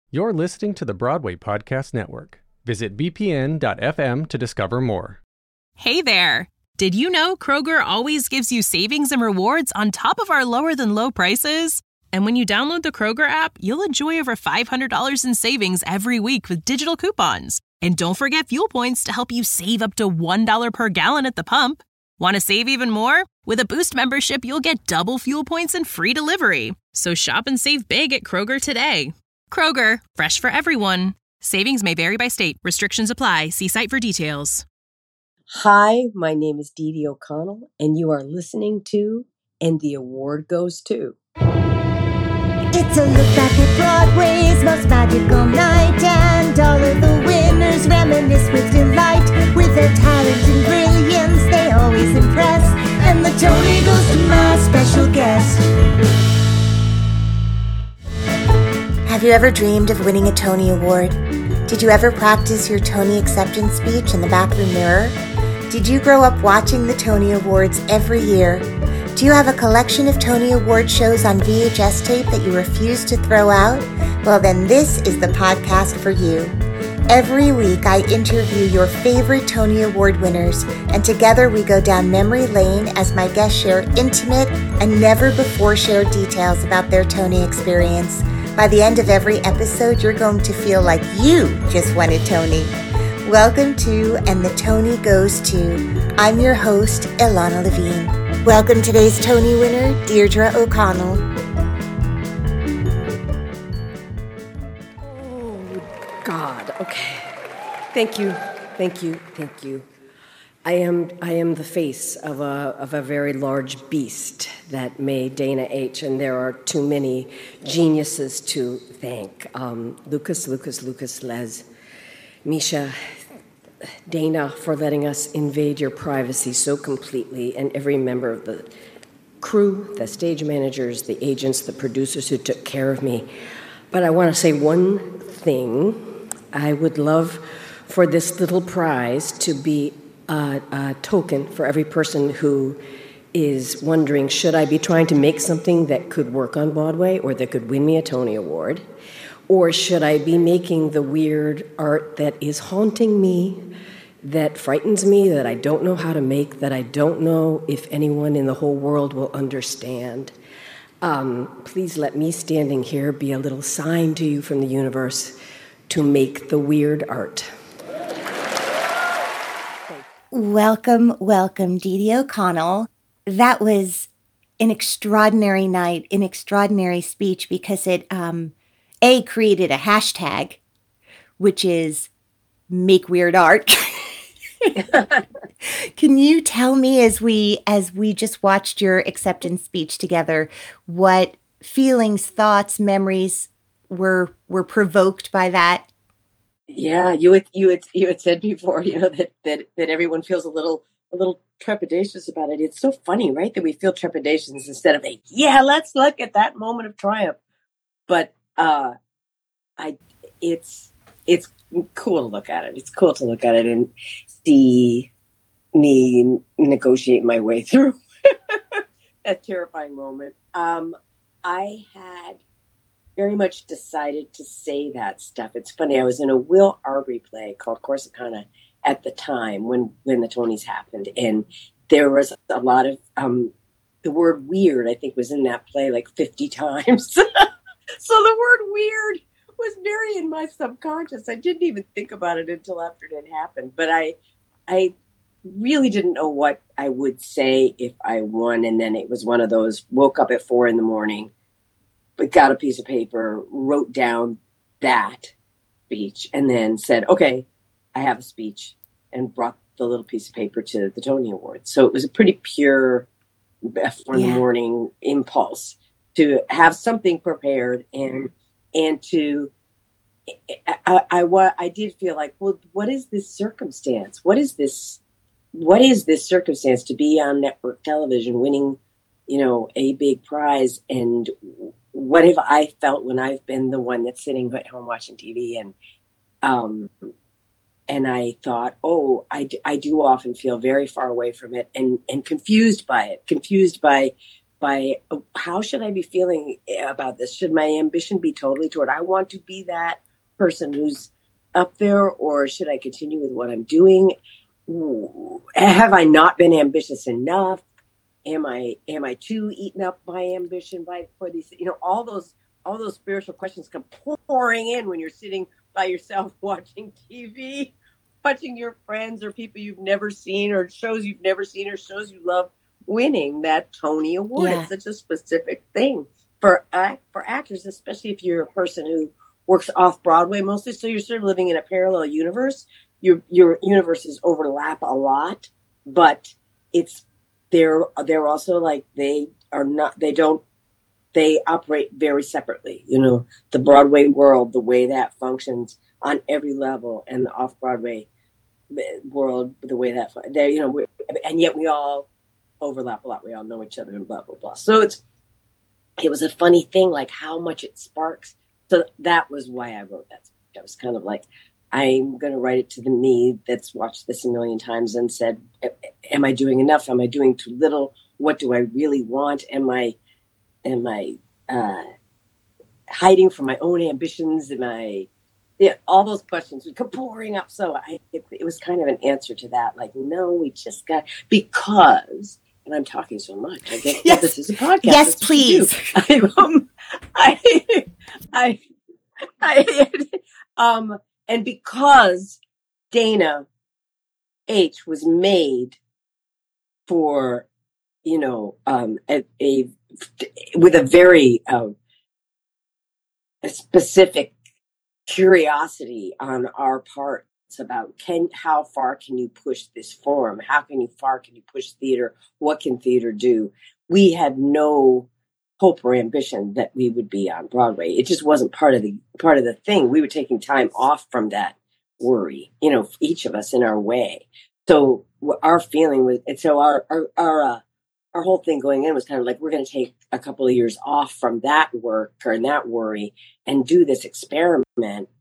You're listening to the Broadway Podcast Network. Visit bpn.fm to discover more. Hey there! Did you know Kroger always gives you savings and rewards on top of our lower-than-low prices? And when you download the Kroger app, you'll enjoy over $500 in savings every week with digital coupons. And don't forget fuel points to help you save up to $1 per gallon at the pump. Want to save even more? With a Boost membership, you'll get double fuel points and free delivery. So shop and save big at Kroger today. Kroger, fresh for everyone. Savings may vary by state. Restrictions apply. See site for details. Hi, my name is Dee Dee O'Connell, and you are listening to And the Award Goes To. It's a look back at Broadway's most magical night, and all of the winners reminisce with delight. With their talent and brilliance, they always impress, and the Tony goes to my special guest. Have you ever dreamed of winning a Tony Award? Did you ever practice your Tony acceptance speech in the bathroom mirror? Did you grow up watching the Tony Awards every year? Do you have a collection of Tony Award shows on VHS tape that you refuse to throw out? Well, then this is the podcast for you. Every week, I interview your favorite Tony Award winners, and together we go down memory lane as my guests share intimate and never-before-shared details about their Tony experience. By the end of every episode, you're going to feel like you just won a Tony. Welcome to And the Tony Goes To. I'm your host, Ilana Levine. Welcome today's Tony winner, Deirdre O'Connell. Oh, God. Okay. Thank you. I am the face of a very large beast that made Dana H., and there are too many geniuses to thank. Lucas, Les, Misha, Dana, for letting us invade your privacy so completely, and every member of the crew, the stage managers, the agents, the producers who took care of me. But I want to say one thing. I would love for this little prize to be a token for every person who is wondering, should I be trying to make something that could work on Broadway or that could win me a Tony Award? Or should I be making the weird art that is haunting me, that frightens me, that I don't know how to make, that I don't know if anyone in the whole world will understand? Please let me standing here be a little sign to you from the universe to make the weird art. Welcome, Dee Dee O'Connell. That was an extraordinary night, an extraordinary speech, because it, created a hashtag, which is make weird art. Can you tell me, as we just watched your acceptance speech together, what feelings, thoughts, memories were provoked by that? Yeah, you had said before, that everyone feels a little trepidatious about it. It's so funny, right? That we feel trepidations instead of let's look at that moment of triumph. But it's cool to look at it. It's cool to look at it and see me negotiate my way through that terrifying moment. I had very much decided to say that stuff. It's funny. I was in a Will Arbery play called Corsicana at the time when the Tonys happened, and there was a lot of the word weird, I think, was in that play like 50 times. So the word weird was very in my subconscious. I didn't even think about it until after it had happened. But I really didn't know what I would say if I won. And then it was one of those, woke up at 4 a.m, but got a piece of paper, wrote down that speech, and then said, okay, I have a speech, and brought the little piece of paper to the Tony Awards. So it was a pretty pure 4 a.m. impulse to have something prepared and to, I did feel like, well, what is this circumstance? What is this circumstance to be on network television winning, a big prize? And what have I felt when I've been the one that's sitting at home watching TV? And I thought, I do often feel very far away from it and confused by it, confused by by how should I be feeling about this? Should my ambition be totally toward, I want to be that person who's up there, or should I continue with what I'm doing? Have I not been ambitious enough? Am I too eaten up by ambition for these, all those spiritual questions come pouring in when you're sitting by yourself watching TV, watching your friends or people you've never seen or shows you've never seen or shows you love winning that Tony Award. Yeah. It's such a specific thing for actors, especially if you're a person who works off Broadway mostly. So you're sort of living in a parallel universe. Your universes overlap a lot, but they're also like they operate very separately. The Broadway world, the way that functions on every level, and the off Broadway world, the way that and yet we all overlap a lot. We all know each other and blah blah blah. So it was a funny thing, like how much it sparks. So that was why I wrote that. I was kind of like, I'm going to write it to the me that's watched this a million times and said, am I doing enough? Am I doing too little? What do I really want? Am I hiding from my own ambitions? All those questions would come pouring up. So it was kind of an answer to that. Like, no, we just got, because, and I'm talking so much. I guess Yes. This is a podcast. Yes, please. And because Dana H was made for, with a very a specific curiosity on our part about how far can you push this form? How far can you push theater? What can theater do? We had no hope or ambition that we would be on Broadway. It just wasn't part of the thing. We were taking time off from that worry, each of us in our way. So our feeling was, and so our whole thing going in was kind of like, we're going to take a couple of years off from that work or that worry and do this experiment,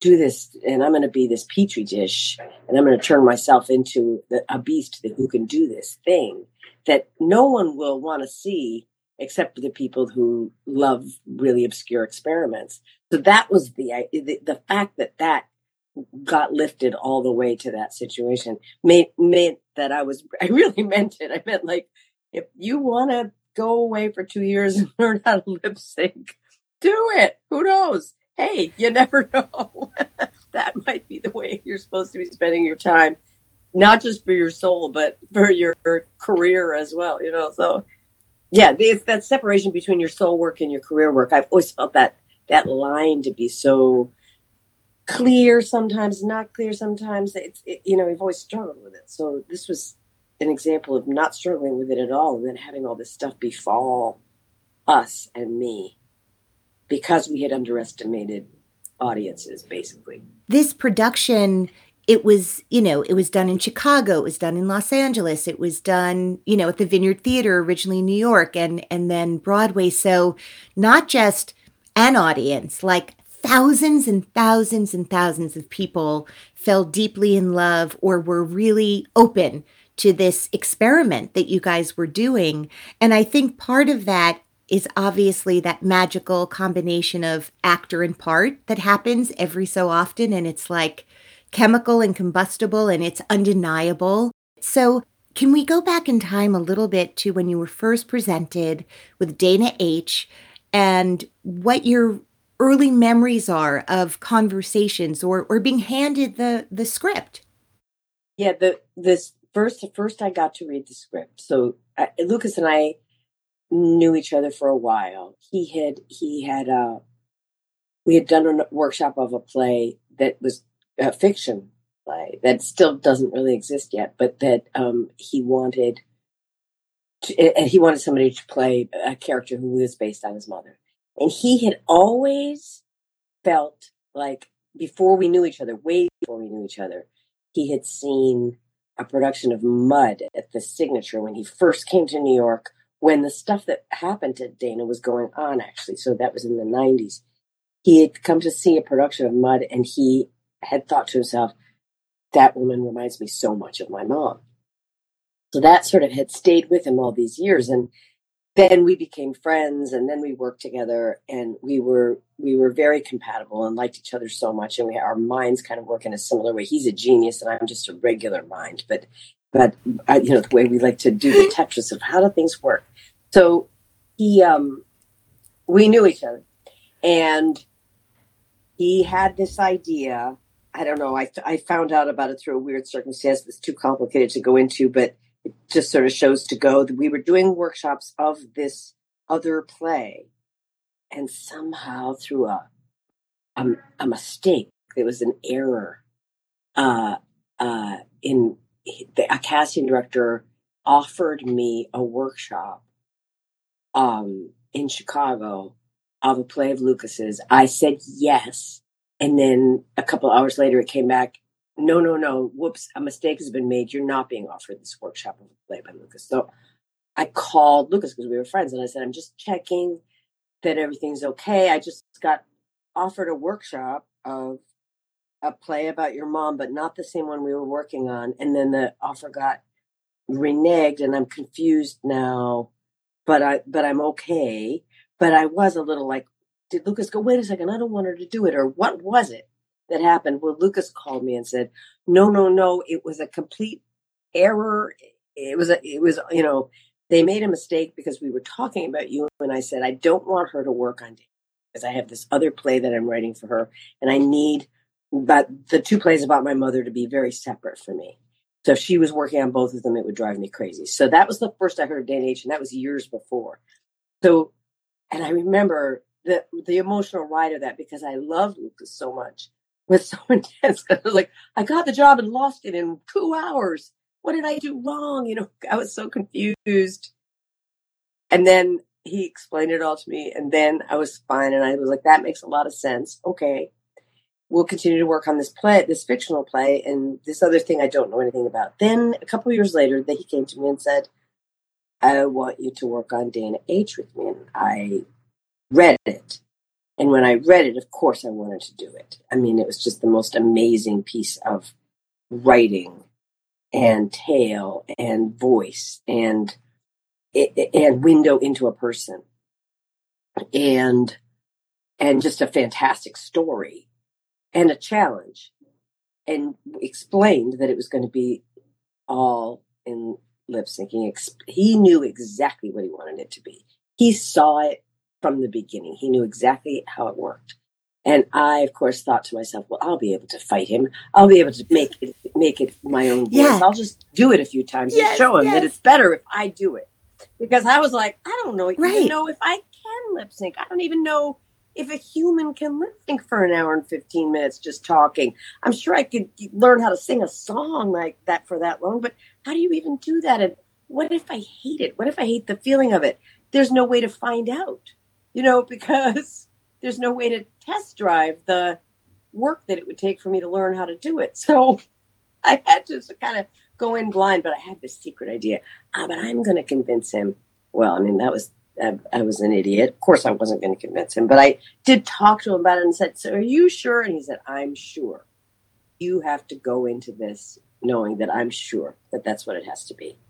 and I'm going to be this petri dish, and I'm going to turn myself into a beast who can do this thing that no one will want to see except for the people who love really obscure experiments. So that was the fact that got lifted all the way to that situation made that I really meant it. I meant, like, if you want to go away for 2 years and learn how to lip sync, do it. Who knows? Hey, you never know. That might be the way you're supposed to be spending your time, not just for your soul, but for your career as well, So, yeah, it's that separation between your soul work and your career work. I've always felt that line to be so clear, sometimes not clear, sometimes. We've always struggled with it. So this was an example of not struggling with it at all, and then having all this stuff befall us and me because we had underestimated audiences, basically. This production, it was done in Chicago, it was done in Los Angeles, it was done, at the Vineyard Theater, originally in New York, and then Broadway. So not just an audience, like thousands and thousands and thousands of people fell deeply in love or were really open to this experiment that you guys were doing. And I think part of that is obviously that magical combination of actor and part that happens every so often. And it's like chemical and combustible, and it's undeniable. So can we go back in time a little bit to when you were first presented with Dana H. and what your early memories are of conversations or being handed the script? Yeah, first I got to read the script. So Lucas and I knew each other for a while. We had done a workshop of a play that was a fiction play that still doesn't really exist yet, but that he wanted somebody to play a character who was based on his mother. And he had always felt like, before we knew each other, way before we knew each other, he had seen a production of Mud at the Signature when he first came to New York, when the stuff that happened to Dana was going on, actually. So that was in the 90s. He had come to see a production of Mud, and he had thought to himself, that woman reminds me so much of my mom. So that sort of had stayed with him all these years. And then we became friends, and then we worked together, and we were very compatible and liked each other so much, and our minds kind of work in a similar way. He's a genius, and I'm just a regular mind, but the way we like to do the Tetris of how do things work. So we knew each other, and he had this idea. I don't know. I found out about it through a weird circumstance that's too complicated to go into, but it just sort of shows to go that we were doing workshops of this other play, and somehow through a mistake, there was an error a casting director offered me a workshop in Chicago of a play of Lucas's. I said yes, and then a couple hours later, it came back. No. Whoops, a mistake has been made. You're not being offered this workshop of a play by Lucas. So I called Lucas because we were friends, and I said, I'm just checking that everything's okay. I just got offered a workshop of a play about your mom, but not the same one we were working on. And then the offer got reneged, and I'm confused now, but I'm okay. But I was a little like, did Lucas go, wait a second, I don't want her to do it? Or what was it that happened? Well, Lucas called me and said, no, it was a complete error. It was, they made a mistake because we were talking about you. And I said, I don't want her to work on Dana because I have this other play that I'm writing for her. And I need the two plays about my mother to be very separate for me. So if she was working on both of them, it would drive me crazy. So that was the first I heard of Dana H., and that was years before. So, and I remember the emotional ride of that because I loved Lucas so much. It was so intense. I was like, I got the job and lost it in 2 hours. What did I do wrong? I was so confused. And then he explained it all to me, and then I was fine. And I was like, that makes a lot of sense. Okay. We'll continue to work on this play, this fictional play, and this other thing I don't know anything about. Then a couple of years later, he came to me and said, I want you to work on Dana H. with me. And I read it. And when I read it, of course, I wanted to do it. I mean, it was just the most amazing piece of writing and tale and voice and window into a person and just a fantastic story. And a challenge, and explained that it was going to be all in lip syncing. He knew exactly what he wanted it to be. He saw it from the beginning. He knew exactly how it worked. And I, of course, thought to myself, well, I'll be able to fight him. I'll be able to make it my own voice. Yeah. I'll just do it a few times and show him that it's better if I do it. Because I was like, I don't know even know if I can lip sync. I don't even know if a human can lip sync for an hour and 15 minutes just talking. I'm sure I could learn how to sing a song like that for that long, but how do you even do that? And what if I hate it? What if I hate the feeling of it? There's no way to find out, because there's no way to test drive the work that it would take for me to learn how to do it. So I had to kind of go in blind, but I had this secret idea. But I'm going to convince him. Well, I mean, I was an idiot. Of course, I wasn't going to convince him, but I did talk to him about it and said, so are you sure? And he said, I'm sure. You have to go into this knowing that I'm sure that that's what it has to be.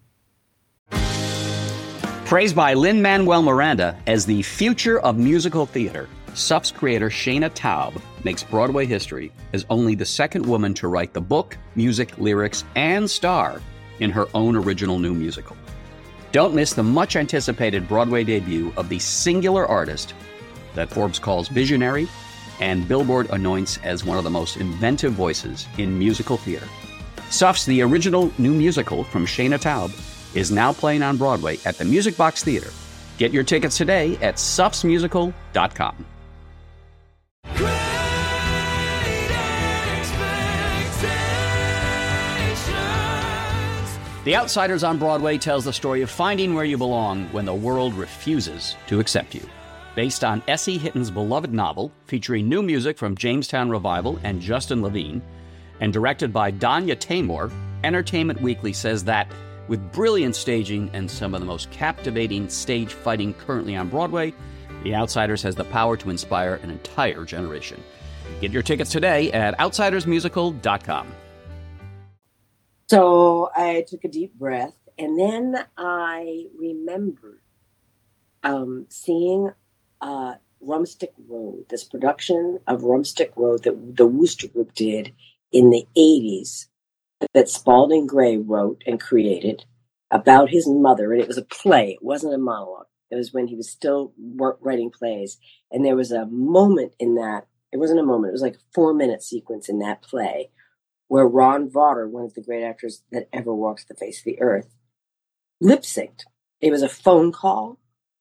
Praised by Lin-Manuel Miranda as the future of musical theater, SUF's creator Shana Taub makes Broadway history as only the second woman to write the book, music, lyrics, and star in her own original new musical. Don't miss the much-anticipated Broadway debut of the singular artist that Forbes calls visionary and Billboard anoints as one of the most inventive voices in musical theater. SUF's The Original New Musical from Shana Taub is now playing on Broadway at the Music Box Theater. Get your tickets today at sufsmusical.com. The Outsiders on Broadway tells the story of finding where you belong when the world refuses to accept you. Based on S.E. Hitton's beloved novel, featuring new music from Jamestown Revival and Justin Levine, and directed by Danya Taymor, Entertainment Weekly says that, with brilliant staging and some of the most captivating stage fighting currently on Broadway, The Outsiders has the power to inspire an entire generation. Get your tickets today at outsidersmusical.com. So I took a deep breath, and then I remembered seeing Rumstick Road, this production of Rumstick Road that the Wooster Group did in the 80s that Spalding Gray wrote and created about his mother. And it was a play. It wasn't a monologue. It was when he was still writing plays. And there was a moment in that. It wasn't a moment. It was like a 4-minute sequence in that play where Ron Vawter, one of the great actors that ever walked the face of the earth, lip synced. It was a phone call,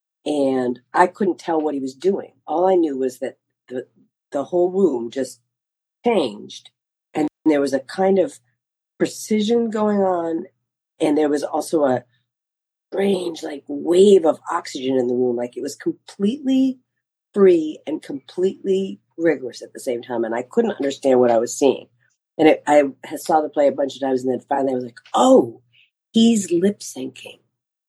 and I couldn't tell what he was doing. All I knew was that the whole room just changed, and there was a kind of precision going on, and there was also a strange, like, wave of oxygen in the room. Like, it was completely free and completely rigorous at the same time, and I couldn't understand what I was seeing. And I saw the play a bunch of times, and then finally I was like, oh, he's lip syncing.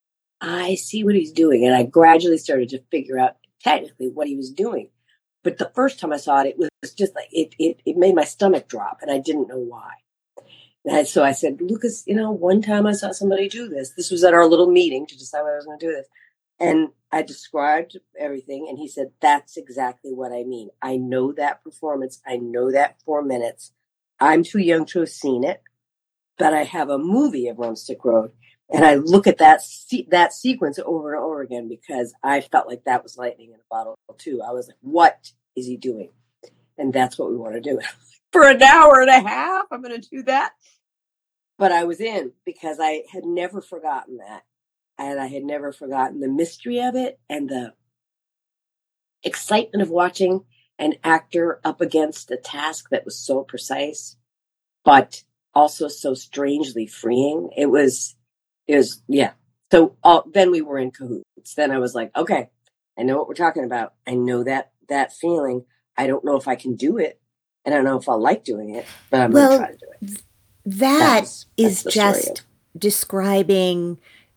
I see what he's doing. And I gradually started to figure out technically what he was doing. But the first time I saw it, it was just like, it made my stomach drop, and I didn't know why. And so I said, Lucas, one time I saw somebody do this. This was at our little meeting to decide whether I was going to do this. And I described everything, and he said, that's exactly what I mean. I know that performance. I know that 4 minutes. I'm too young to have seen it, but I have a movie of Rumstick Road, and I look at that sequence over and over again because I felt like that was lightning in a bottle too. I was like, what is he doing? And that's what we want to do. For an hour and a half, I'm going to do that. But I was in because I had never forgotten that. And I had never forgotten the mystery of it and the excitement of watching an actor up against a task that was so precise, but also so strangely freeing. It was, yeah. So then we were in cahoots. Then I was like, okay, I know what we're talking about. I know that feeling. I don't know if I can do it, and I don't know if I'll like doing it, but I'm going to try to do it. That's just describing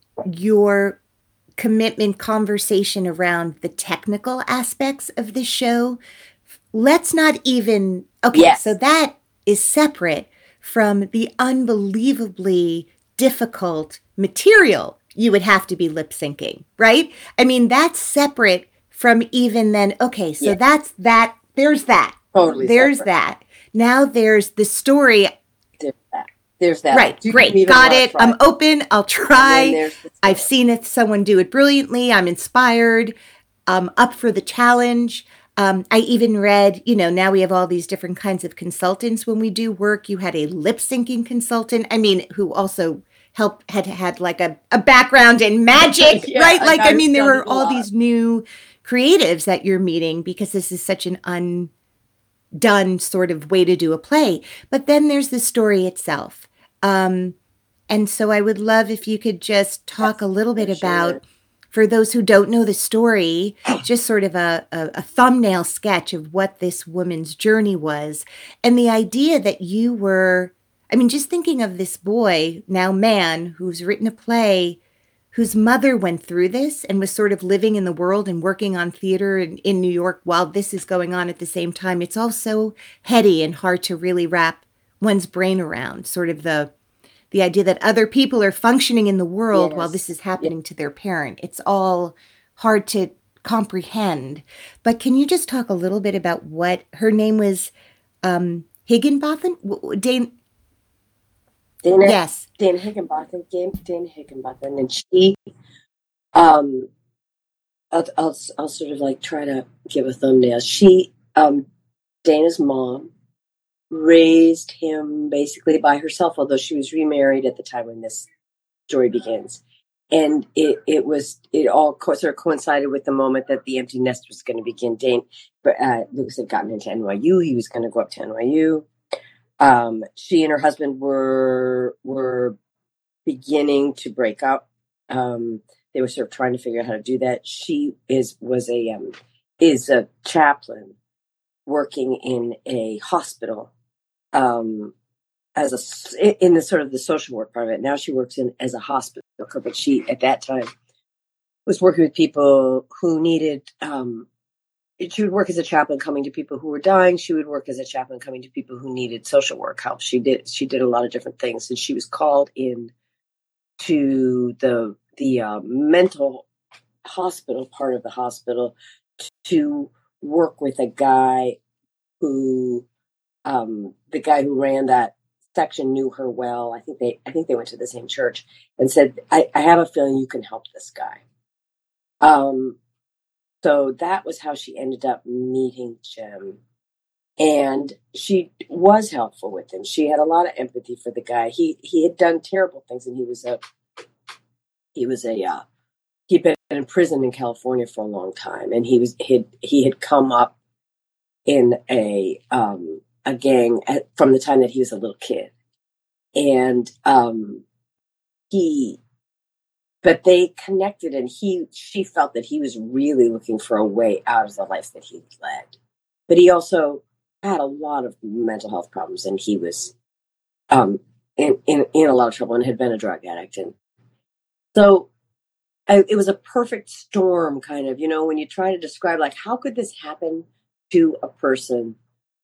your commitment conversation around the technical aspects of the show. Let's not even, okay, yes. So that is separate from the unbelievably difficult material you would have to be lip syncing, right? I mean, that's separate from even then, okay, so that's that, there's that. Totally there's separate. That. Now there's the story. There's that. Right, great, got it. I'm open, I'll try. I've seen it, someone do it brilliantly. I'm inspired, up for the challenge. I even read, now we have all these different kinds of consultants when we do work. You had a lip syncing consultant, who also had like a background in magic, yeah, right? Like, there were all these new creatives that you're meeting because this is such an undone sort of way to do a play. But then there's the story itself. And so I would love if you could just talk a little bit about, for those who don't know the story, just sort of a thumbnail sketch of what this woman's journey was. And the idea that you were, just thinking of this boy, now man, who's written a play, whose mother went through this and was sort of living in the world and working on theater in New York while this is going on at the same time. It's all so heady and hard to really wrap one's brain around, sort of the idea that other people are functioning in the world while this is happening to their parent. It's all hard to comprehend. But can you just talk a little bit about what her name was? Higginbotham? Dana Higginbotham. Dana Higginbotham. And she, I'll sort of like try to give a thumbnail. She, Dana's mom, raised him basically by herself, although she was remarried at the time when this story begins. And it all sort of coincided with the moment that the empty nest was going to begin. Lucas had gotten into NYU. He was going to go up to NYU. She and her husband were beginning to break up. They were sort of trying to figure out how to do that. She is a chaplain working in a hospital, in the sort of the social work part of it. Now she works as a hospital worker, but she at that time was working with people who needed. She would work as a chaplain coming to people who were dying. She would work as a chaplain coming to people who needed social work help. She did a lot of different things, and she was called in to the mental hospital, part of the hospital, to work with a guy who, the guy who ran that section knew her well. I think they went to the same church, and said, I have a feeling you can help this guy. So that was how she ended up meeting Jim. And she was helpful with him. She had a lot of empathy for the guy. He had done terrible things, and he'd been in prison in California for a long time, and he had come up in a gang from the time that he was a little kid, and but they connected, and she felt that he was really looking for a way out of the life that he led, but he also had a lot of mental health problems, and he was in a lot of trouble and had been a drug addict, and so it was a perfect storm, kind of, when you try to describe, like, how could this happen to a person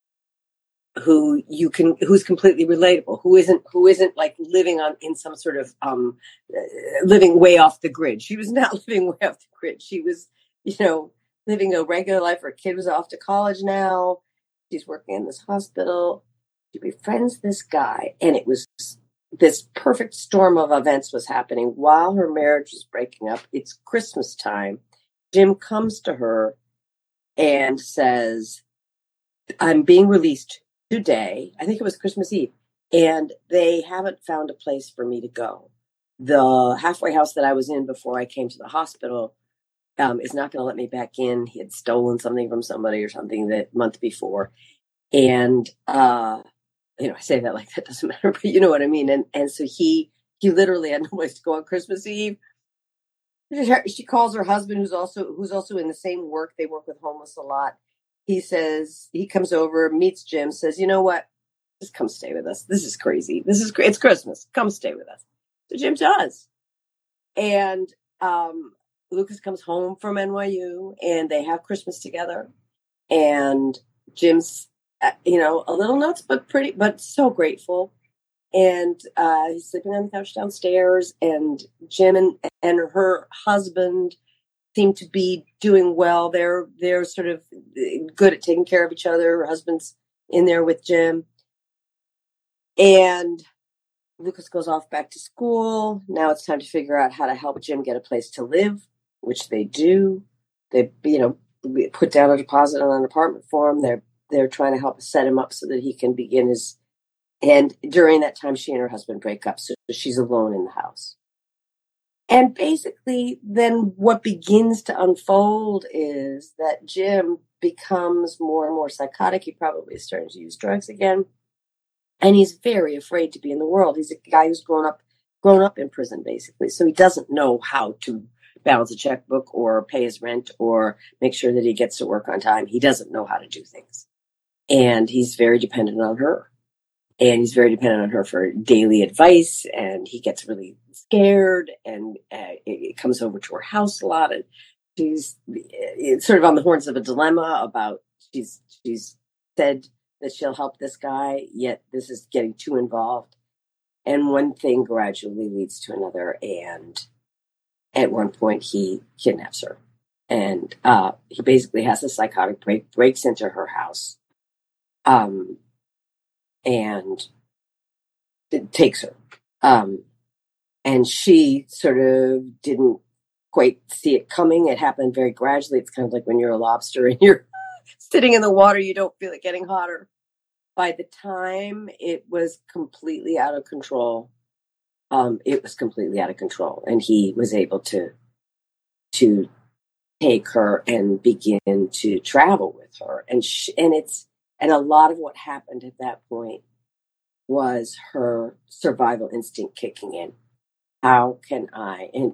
who's completely relatable, who isn't like living in some sort of living way off the grid. She was not living way off the grid. She was, living a regular life. Her kid was off to college now. She's working in this hospital. She befriends this guy, and it was this perfect storm of events was happening while her marriage was breaking up. It's Christmas time. Jim comes to her and says, I'm being released today. I think it was Christmas Eve. And they haven't found a place for me to go. The halfway house that I was in before I came to the hospital is not going to let me back in. He had stolen something from somebody or something that month before. And, I say that like that doesn't matter, but you know what I mean? And so he literally had no place to go on Christmas Eve. She calls her husband, who's also in the same work. They work with homeless a lot. He says, he comes over, meets Jim, says, you know what? Just come stay with us. This is crazy. It's Christmas. Come stay with us. So Jim does. And, Lucas comes home from NYU, and they have Christmas together, and Jim's, a little nuts, but so grateful. And, he's sleeping on the couch downstairs, and Jim and her husband seem to be doing well. They're sort of good at taking care of each other. Her husband's in there with Jim, and Lucas goes off back to school. Now it's time to figure out how to help Jim get a place to live, which they do. They, put down a deposit on an apartment for him. They're trying to help set him up so that he can begin and during that time, she and her husband break up. So she's alone in the house. And basically then what begins to unfold is that Jim becomes more and more psychotic. He probably is starting to use drugs again. And he's very afraid to be in the world. He's a guy who's grown up in prison, basically. So he doesn't know how to balance a checkbook or pay his rent or make sure that he gets to work on time. He doesn't know how to do things. And he's very dependent on her. And he's very dependent on her for daily advice. And he gets really scared, and it comes over to her house a lot. And she's sort of on the horns of a dilemma about she's said that she'll help this guy, yet this is getting too involved. And one thing gradually leads to another. And at one point he kidnaps her, and he basically has a psychotic breaks into her house, and it takes her. And she sort of didn't quite see it coming. It happened very gradually. It's kind of like when you're a lobster and you're sitting in the water, you don't feel it getting hotter. By the time it was completely out of control, and he was able to take her and begin to travel with her. And a lot of what happened at that point was her survival instinct kicking in. How can I? And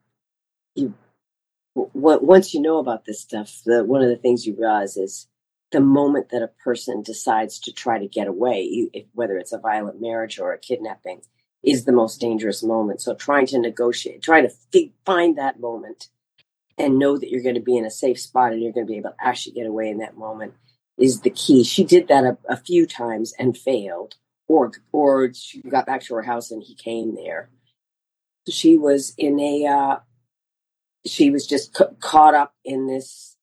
once you know about this stuff, one of the things you realize is the moment that a person decides to try to get away, whether it's a violent marriage or a kidnapping, is the most dangerous moment. So trying to negotiate, trying to find that moment and know that you're going to be in a safe spot and you're going to be able to actually get away in that moment is the key. She did that a few times and failed, or she got back to her house and he came there. So she was in she was just caught up in this,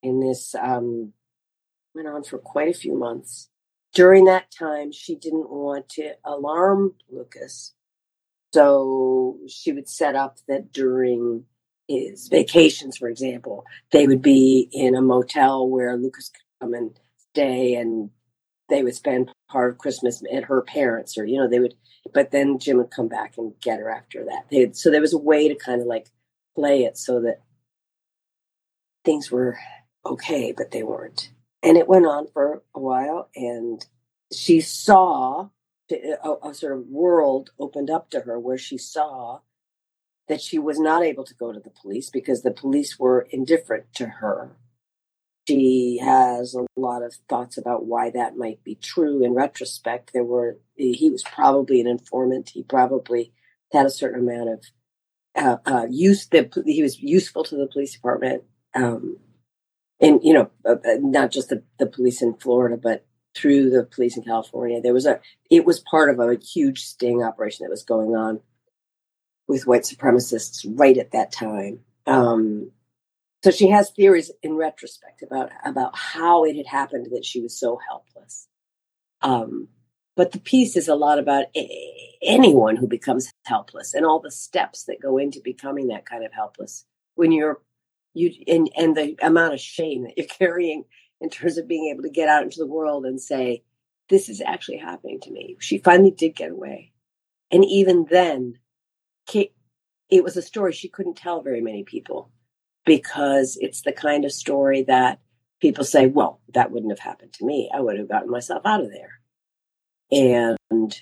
went on for quite a few months. During that time, she didn't want to alarm Lucas. So she would set up that during his vacations, for example, they would be in a motel where Lucas could come and stay, and they would spend part of Christmas at her parents, or, they would, but then Jim would come back and get her after that. So there was a way to kind of like play it so that things were okay, but they weren't. And it went on for a while, and she saw a sort of world opened up to her where she saw that she was not able to go to the police because the police were indifferent to her. She has a lot of thoughts about why that might be true. In retrospect, he was probably an informant. He probably had a certain amount of use. He was useful to the police department. And, not just the police in Florida, but through the police in California. It was part of a huge sting operation that was going on with white supremacists right at that time. So she has theories in retrospect about how it had happened that she was so helpless. But the piece is a lot about anyone who becomes helpless and all the steps that go into becoming that kind of helpless. When and the amount of shame that you're carrying in terms of being able to get out into the world and say, this is actually happening to me. She finally did get away. And even then, it was a story she couldn't tell very many people, because it's the kind of story that people say, well, that wouldn't have happened to me. I would have gotten myself out of there. And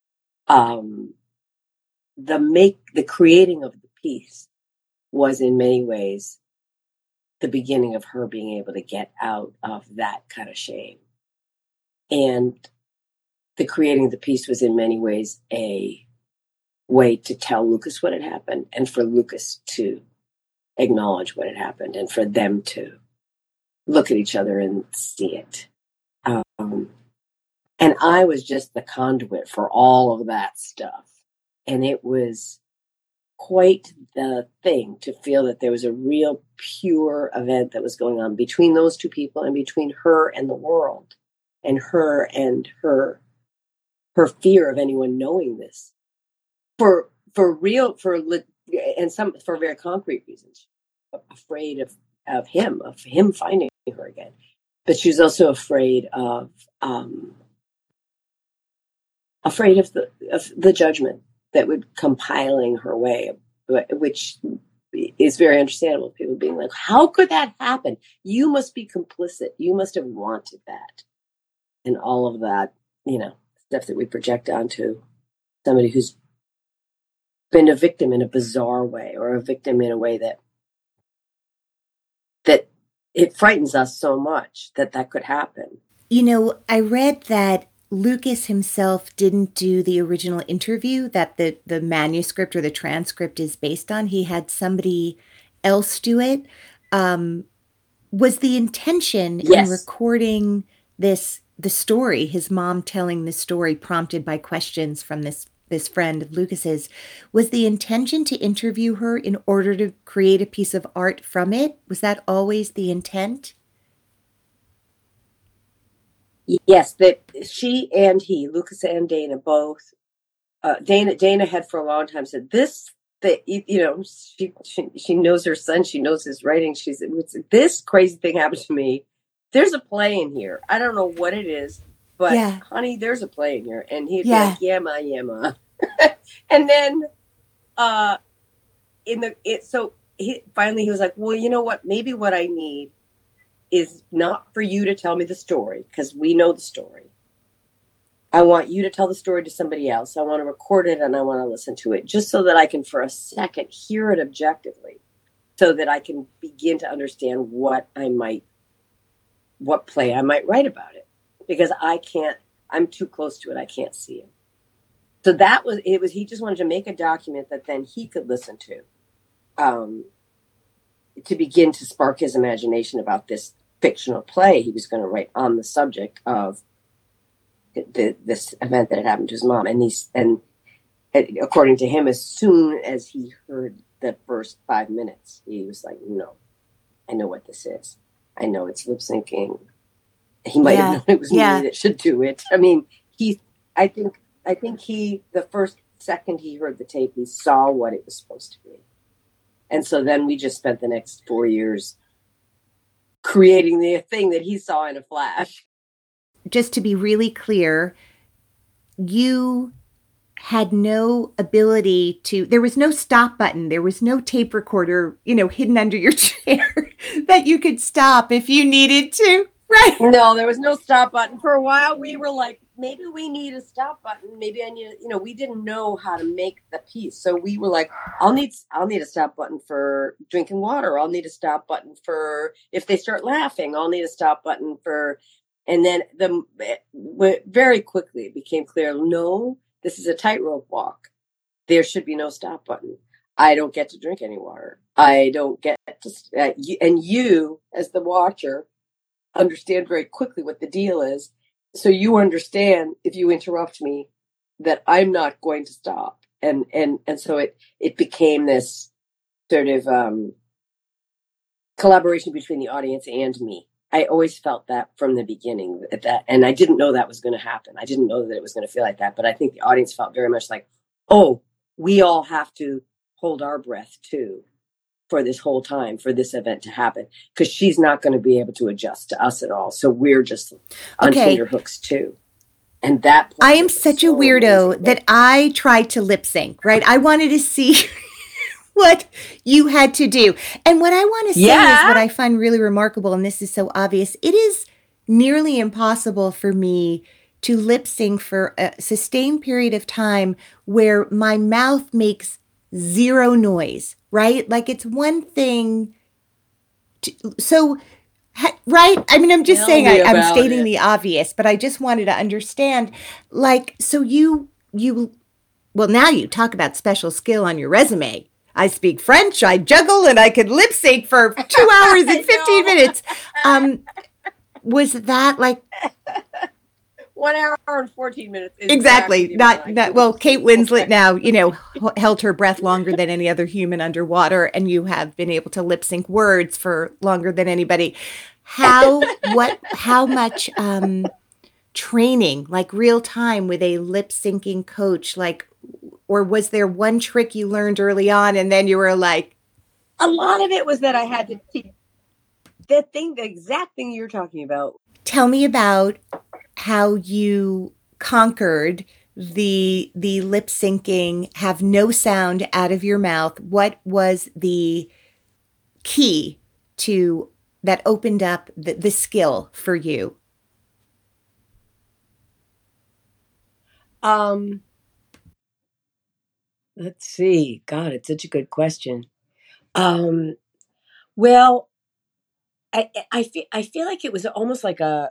the creating of the piece was in many ways the beginning of her being able to get out of that kind of shame. And the creating of the piece was in many ways a way to tell Lucas what had happened, and for Lucas to acknowledge what had happened, and for them to look at each other and see it. And I was just the conduit for all of that stuff. And it was quite the thing to feel that there was a real pure event that was going on between those two people, and between her and the world, and her fear of anyone knowing this for very concrete reasons, afraid of him finding her again. But she was also afraid of the judgment that would come piling her way, which is very understandable. People being like, how could that happen? You must be complicit. You must have wanted that. And all of that, stuff that we project onto somebody who's been a victim in a bizarre way, or a victim in a way that it frightens us so much that could happen. I read that Lucas himself didn't do the original interview that the manuscript or the transcript is based on. He had somebody else do it. Was the intention in recording the story, his mom telling the story prompted by questions from this friend of Lucas's, was the intention to interview her in order to create a piece of art from it? Was that always the intent? Yes, that she and he, Lucas and Dana, both. Dana had for a long time said she knows her son, she knows his writing. She said, this crazy thing happened to me. There's a play in here. I don't know what it is, but honey, there's a play in here. And he'd be like, yeah, ma. And then, finally he was like, well, you know what? Maybe what I need is not for you to tell me the story, because we know the story. I want you to tell the story to somebody else. I want to record it and I want to listen to it, just so that I can, for a second, hear it objectively, so that I can begin to understand what play I might write about it, because I'm too close to it. I can't see it. So he just wanted to make a document that then he could listen to begin to spark his imagination about this fictional play he was going to write on the subject of this event that had happened to his mom. And according to him, as soon as he heard the first 5 minutes, he was like, no, I know what this is. I know it's lip syncing. He might have known it was me that should do it. I mean, I think the first second he heard the tape, he saw what it was supposed to be. And so then we just spent the next 4 years creating the thing that he saw in a flash. Just to be really clear, you had no ability to, there was no stop button. There was no tape recorder, hidden under your chair that you could stop if you needed to. Right. No, there was no stop button. For a while, we were like, maybe we need a stop button. Maybe I need, we didn't know how to make the piece. So we were like, I'll need a stop button for drinking water. I'll need a stop button for if they start laughing. I'll need a stop button for, and then very quickly it became clear, no, this is a tightrope walk. There should be no stop button. I don't get to drink any water. I don't get to, and you as the watcher understand very quickly what the deal is. So you understand if you interrupt me that I'm not going to stop. And so it became this sort of collaboration between the audience and me. I always felt that from the beginning and I didn't know that was going to happen. I didn't know that it was going to feel like that, but I think the audience felt very much like, oh, we all have to hold our breath too for this whole time, for this event to happen, because she's not going to be able to adjust to us at all. So we're just on tenterhooks too. And that I am such a weirdo that I tried to lip sync, right? I wanted to see what you had to do. And what I want to say is what I find really remarkable, and this is so obvious, it is nearly impossible for me to lip sync for a sustained period of time where my mouth makes zero noise, right? Like it's one thing. Right? I mean, I'm just saying, I'm stating the obvious, but I just wanted to understand, like, so well, now you talk about special skill on your resume. I speak French, I juggle, and I could lip sync for 2 hours and 15 minutes. Was that like 1 hour and 14 minutes? Exactly. Not well, Kate Winslet now, held her breath longer than any other human underwater, and you have been able to lip sync words for longer than anybody. How much training, like real time with a lip syncing coach, or was there one trick you learned early on and then you were like? A lot of it was that I had to teach the exact thing you're talking about. Tell me about how you conquered the lip syncing, have no sound out of your mouth. What was the key to that opened up the skill for you? Let's see. God, it's such a good question. Well, I feel like it was almost like a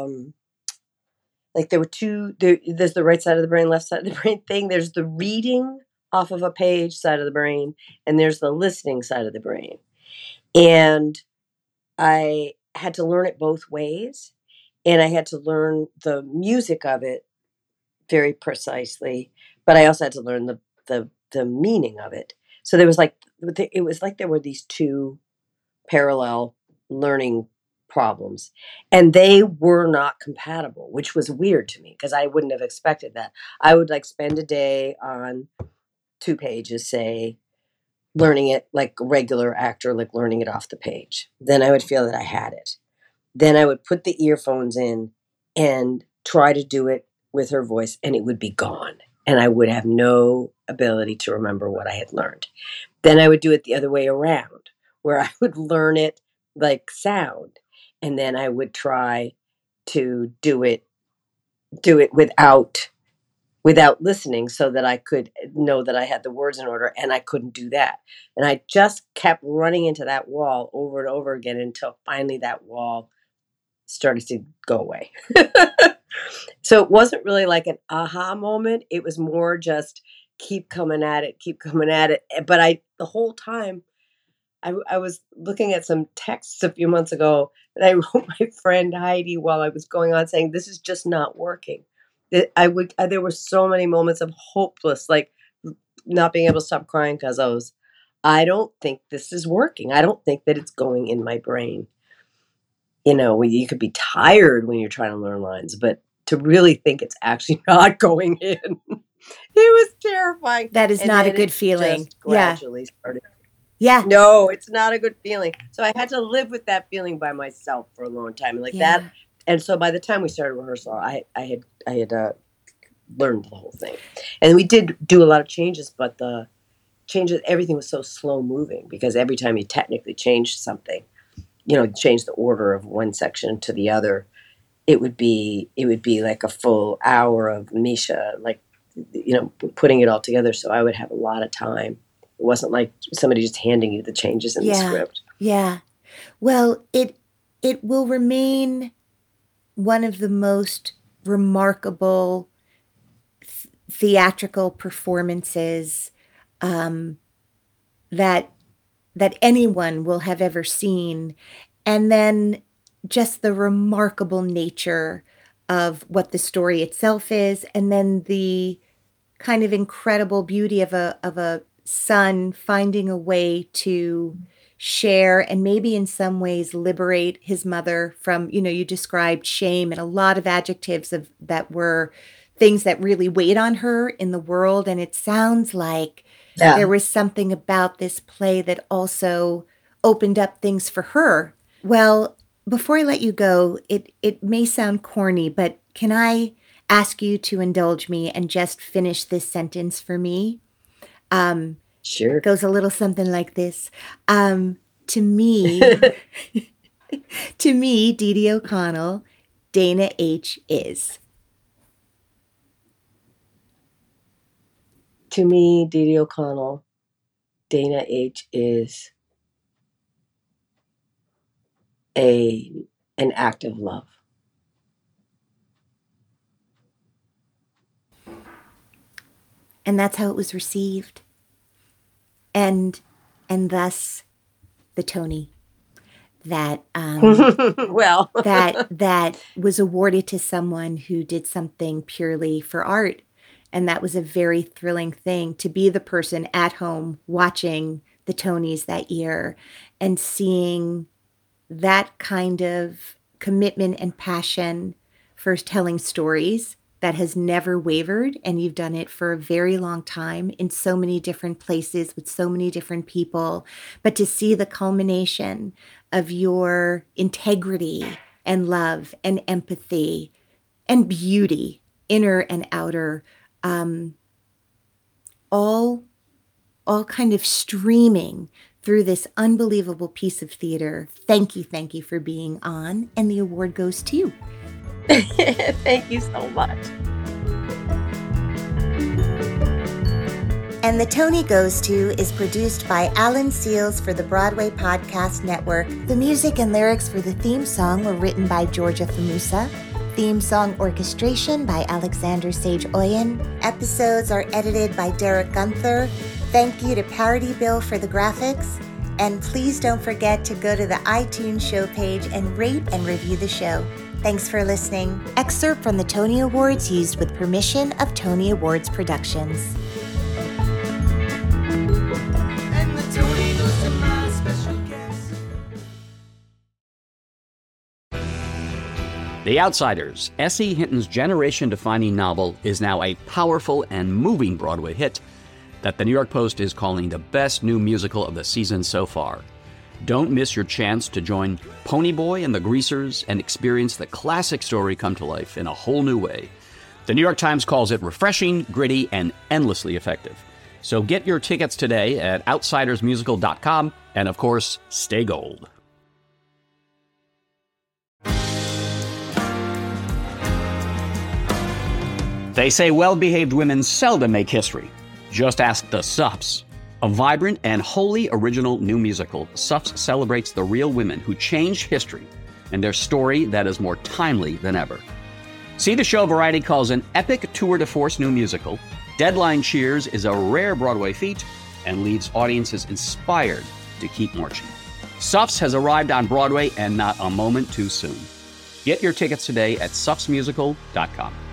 like there were there's the right side of the brain, left side of the brain thing. There's the reading off of a page side of the brain, and there's the listening side of the brain. And I had to learn it both ways, and I had to learn the music of it very precisely, but I also had to learn the meaning of it. So it was like there were these two parallel learning problems, and they were not compatible, which was weird to me because I wouldn't have expected that. I would spend a day on 2 pages, say, learning it like a regular actor, like learning it off the page. Then I would feel that I had it. Then I would put the earphones in and try to do it with her voice, and it would be gone. And I would have no ability to remember what I had learned. Then I would do it the other way around, where I would learn it like sound. And then I would try to do it without listening so that I could know that I had the words in order, and I couldn't do that. And I just kept running into that wall over and over again until finally that wall started to go away. So it wasn't really like an aha moment. It was more just keep coming at it. But the whole time, I was looking at some texts a few months ago that I wrote my friend Heidi while I was going on, saying, this is just not working. There were so many moments of hopeless, like not being able to stop crying because I don't think this is working. I don't think that it's going in my brain. You know, you could be tired when you're trying to learn lines, but to really think it's actually not going in, it was terrifying. That is not a good feeling. Just gradually started. Yeah. No, it's not a good feeling. So I had to live with that feeling by myself for a long time, like that. And so by the time we started rehearsal, I had learned the whole thing, and we did do a lot of changes, but the changes, everything was so slow moving because every time you technically changed something, you know, change the order of one section to the other, it would be like a full hour of Misha, like, you know, putting it all together. So I would have a lot of time. It wasn't like somebody just handing you the changes in the script. Yeah. Well, it will remain one of the most remarkable theatrical performances that anyone will have ever seen. And then just the remarkable nature of what the story itself is, and then the kind of incredible beauty of a son finding a way to share and maybe in some ways liberate his mother from, you know, you described shame and a lot of adjectives that were things that really weighed on her in the world. And it sounds like there was something about this play that also opened up things for her. Well, before I let you go, it may sound corny, but can I ask you to indulge me and just finish this sentence for me? Sure. It goes a little something like this. To me, Dee Dee O'Connell, Dana H. is. To me, Dee Dee O'Connell, Dana H. is an act of love. And that's how it was received. And thus the Tony that well that was awarded to someone who did something purely for art. And that was a very thrilling thing, to be the person at home watching the Tonys that year and seeing that kind of commitment and passion for telling stories that has never wavered. And you've done it for a very long time in so many different places with so many different people. But to see the culmination of your integrity and love and empathy and beauty, inner and outer, all kind of streaming through this unbelievable piece of theater. Thank you for being on, and the award goes to you. Thank you so much. And the Tony Goes To is produced by Alan Seals for the Broadway Podcast Network. The music and lyrics for the theme song were written by Georgia Famusa. Theme song orchestration by Alexander Sage Oyen. Episodes are edited by Derek Gunther. Thank you to Parody Bill for the graphics. And please don't forget to go to the iTunes show page and rate and review the show. Thanks for listening. Excerpt from the Tony Awards used with permission of Tony Awards Productions. And the Tony goes to my special guest. The Outsiders, S.E. Hinton's generation-defining novel, is now a powerful and moving Broadway hit that the New York Post is calling the best new musical of the season so far. Don't miss your chance to join Ponyboy and the Greasers and experience the classic story come to life in a whole new way. The New York Times calls it refreshing, gritty, and endlessly effective. So get your tickets today at outsidersmusical.com, and of course, stay gold. They say well-behaved women seldom make history. Just ask the Suffs. A vibrant and wholly original new musical, Suffs celebrates the real women who changed history and their story that is more timely than ever. See the show Variety calls an epic tour de force new musical. Deadline cheers is a rare Broadway feat and leaves audiences inspired to keep marching. Suffs has arrived on Broadway, and not a moment too soon. Get your tickets today at suffsmusical.com.